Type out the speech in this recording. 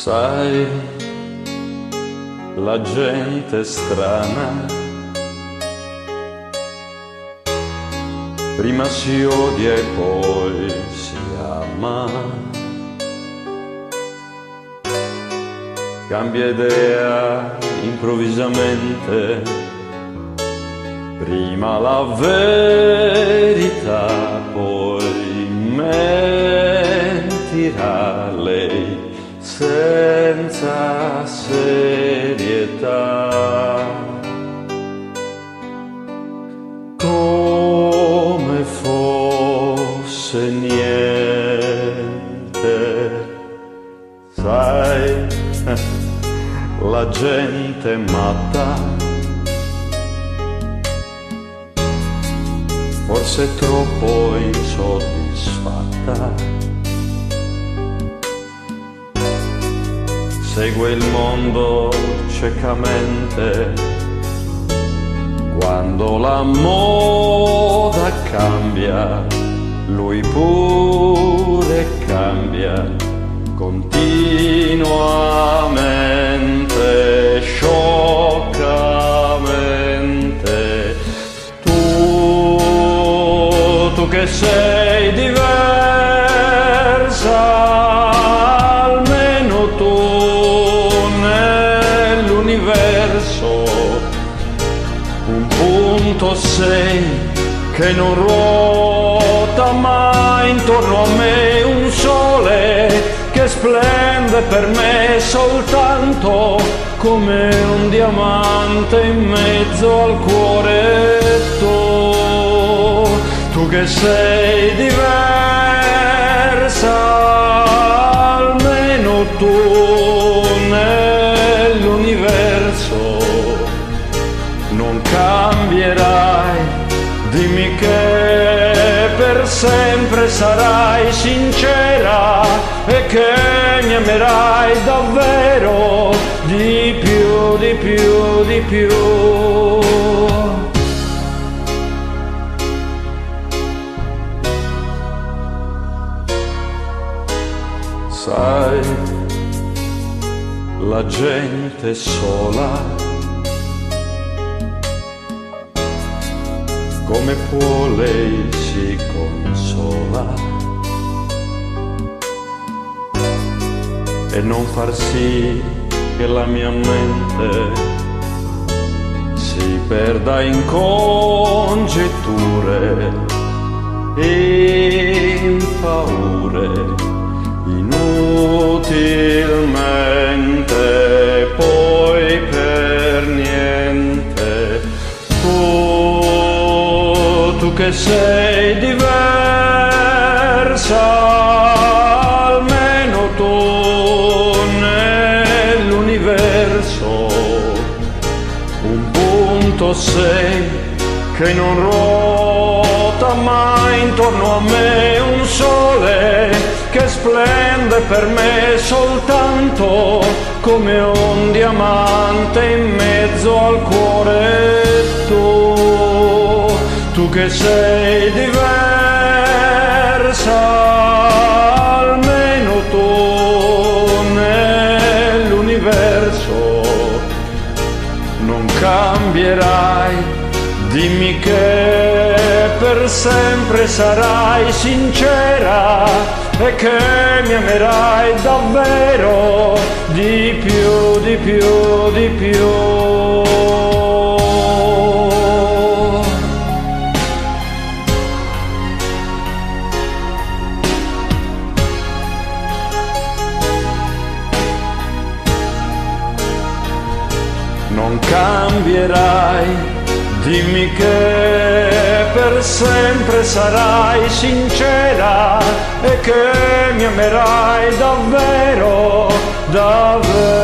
Sai, la gente strana prima si odia e poi si ama, cambia idea improvvisamente, prima la verità, poi mentirà lei senza serietà, come fosse niente. Sai, la gente matta, forse troppo insoddisfatta, segue il mondo ciecamente, quando la moda cambia, lui pure cambia continuamente, scioccamente. Tu che sei diversa, almeno tu nell'universo un punto sei che non ruota mai intorno a me, un sole che splende per me soltanto come un diamante in mezzo al cuore. Tu che sei diversa, almeno tu nell'universo non cambierai, dimmi che per sempre sarai sincera e che mi amerai davvero di più, di più, di più. Sai, la gente sola come può lei si consola e non far sì che la mia mente si perda in congetture, in paure, inutilmente, poi per niente. Tu che sei diversa, almeno tu nell'universo un punto sei che non ruota mai intorno a me, un sole che splende per me soltanto come un diamante in mezzo al cuore. Tu che sei diversa, almeno tu nell'universo non cambierai, dimmi che per sempre sarai sincera e che mi amerai davvero di più, di più, di più. Non cambierai, dimmi che per sempre sarai sincera e che mi amerai davvero, davvero.